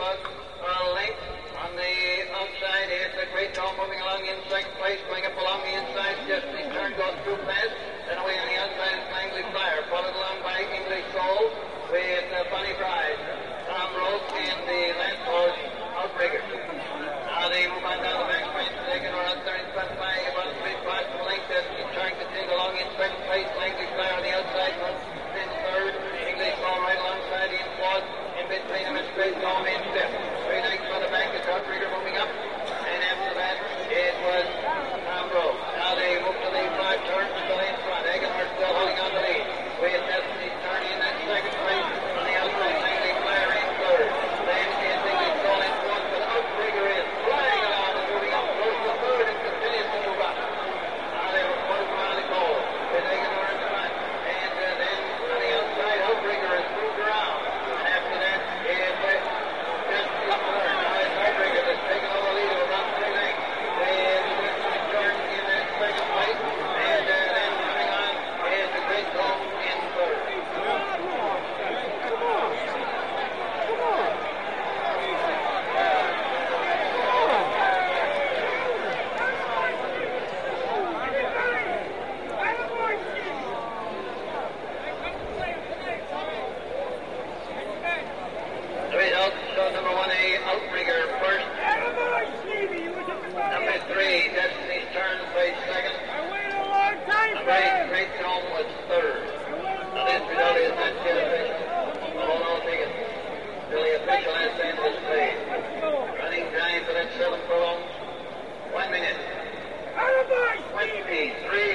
about a length. On the outside, here's the Great Dome moving along in second place, going up along the inside. Just the turn goes too fast. Then away on the outside is Langley Flyer, followed along by English Soul with Bunny Bride. Tom Rope and the last horse, Outrigger. Now they move on down the back straight. Second or out there in front by about 3 parts of a length. Just the turn continues along in second place. Langley Flyer on the outside, in third. English Soul right alongside in fourth. In between them is Great Dome in fifth. Three lengths for the back is Outrigger moving up. And after that, it was Tom Rope. Now they move to the 5 turns still in front. Eggenhart still holding on the lead. With Destiny turn in that second place. On the outside, Langley Flyer in third. Then is English Soul in fourth, but Outrigger is flying around and moving up close to third and continues to move up. Now they were quarter mile to go with Eggenhart in front. And then on the outside, Outrigger has moved around. And after that, it was just the third. Now it's Outrigger that's taken over the lead of about 3 lengths. With turn in that second place. And then coming on is the Great Dome in third. The results show number 1A, Outrigger first. Number 3, Destiny's Turn, placed second. Number 8, Great Dome was third. Now this result is not yet official. Hold on, take it. Till the official has been displayed. Running time for that 7 furlongs, 1 minute. 23